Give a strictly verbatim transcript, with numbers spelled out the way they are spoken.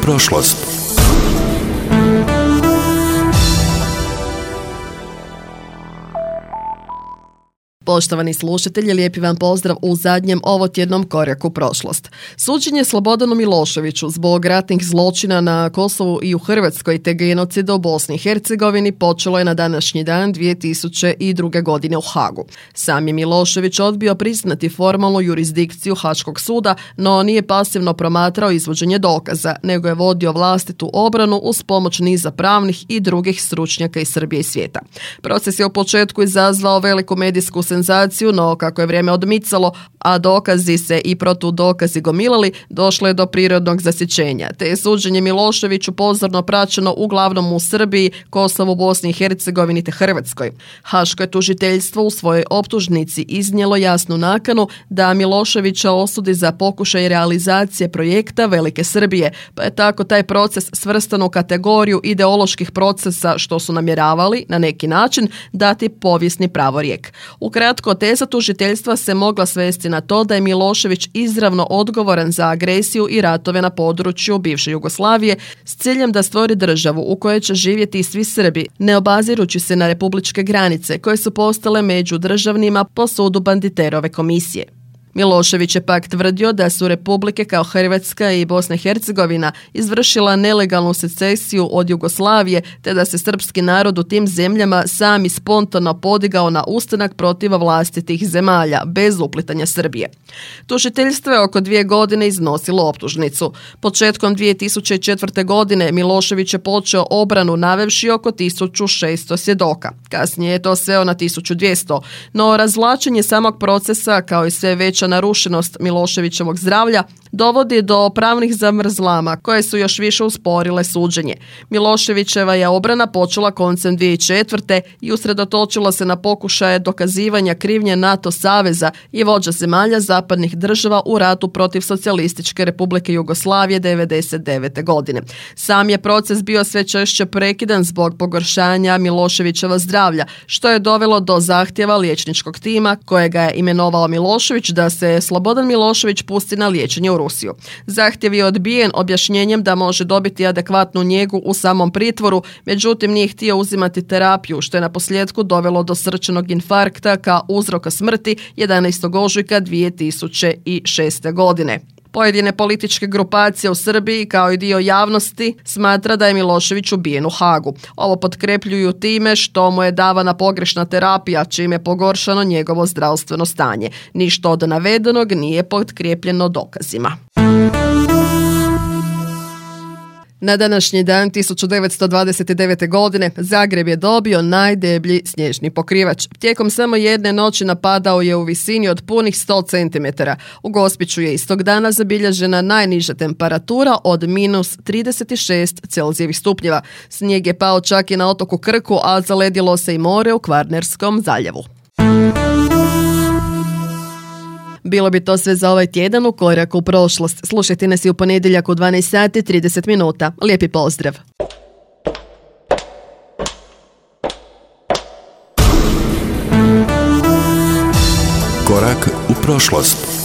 prošlost. Poštovani slušatelji, lijepi vam pozdrav u zadnjem ovotjednom koraku prošlost. Suđenje Slobodanu Miloševiću zbog ratnih zločina na Kosovu i u Hrvatskoj te genocida u Bosni i Hercegovini počelo je na današnji dan dvije tisuće druge. godine u Hagu. Sam je Milošević odbio priznati formalnu jurisdikciju Haškog suda, no nije pasivno promatrao izvođenje dokaza, nego je vodio vlastitu obranu uz pomoć niza pravnih i drugih stručnjaka iz Srbije i svijeta. Proces je u početku izazvao veliku medijsku senzaciju, no kako je vrijeme odmicalo, a dokazi se i protudokazi gomilali, došlo je do prirodnog zasjećenja, te je suđenje Miloševiću pozorno praćeno uglavnom u Srbiji, Kosovu, Bosni i Hercegovini te Hrvatskoj. Haško je tužiteljstvo u svojoj optužnici iznijelo jasnu nakanu da Miloševića osudi za pokušaj realizacije projekta Velike Srbije, pa je tako taj proces svrstan u kategoriju ideoloških procesa što su namjeravali, na neki način, dati povijesni pravorijek. Ukratko, teza tužiteljstva se mogla svesti na to da je Milošević izravno odgovoran za agresiju i ratove na području bivše Jugoslavije s ciljem da stvori državu u kojoj će živjeti svi Srbi, ne obazirući se na republičke granice koje su postale među državnima po sudu Banditerove komisije. Milošević je pak tvrdio da su republike kao Hrvatska i Bosna i Hercegovina izvršila nelegalnu secesiju od Jugoslavije, te da se srpski narod u tim zemljama sami spontano podigao na ustanak protiv vlasti tih zemalja, bez uplitanja Srbije. Tužiteljstvo je oko dvije godine iznosilo optužnicu. Početkom dvije tisuće četvrte. godine Milošević je počeo obranu navevši oko tisuću šesto svjedoka. Kasnije je to sveo na tisuću dvjesto, no razvlačenje samog procesa kao i sve veća narušenost Miloševićevog zdravlja dovodi do pravnih zamrzlama koje su još više usporile suđenje. Miloševićeva je obrana počela koncem dvije tisuće četvrte. i usredotočila se na pokušaje dokazivanja krivnje NATO saveza i vođa zemalja zapadnih država u ratu protiv Socijalističke Republike Jugoslavije devedeset devete. godine. Sam je proces bio sve češće prekidan zbog pogoršanja Miloševićeva zdravlja, što je dovelo do zahtjeva liječničkog tima kojega je imenovao Milošević da se Slobodan Milošević pusti na liječenje u Rusiju. Zahtjev je odbijen objašnjenjem da može dobiti adekvatnu njegu u samom pritvoru, međutim nije htio uzimati terapiju, što je na posljedku dovelo do srčanog infarkta kao uzroka smrti jedanaestog ožujka dvije tisuće šeste. godine. Pojedine političke grupacije u Srbiji kao i dio javnosti smatra da je Milošević ubijen u Hagu. Ovo potkrepljuju time što mu je davana pogrešna terapija, čime je pogoršano njegovo zdravstveno stanje. Ništa od navedenog nije potkrepljeno dokazima. Na današnji dan tisuću devetsto dvadeset devete. godine Zagreb je dobio najdeblji snježni pokrivač. Tijekom samo jedne noći napadao je u visini od punih sto centimetara. U Gospiću je istog dana zabilježena najniža temperatura od minus trideset šest Celzijevih stupnjeva. Snijeg je pao čak i na otoku Krku, a zaledilo se i more u Kvarnerskom zaljevu. Bilo bi to sve za ovaj tjedan u koraku u prošlost. Slušajte nas i u ponedjeljak u dvanaest sati i trideset minuta. Lijepi pozdrav! Korak u prošlost.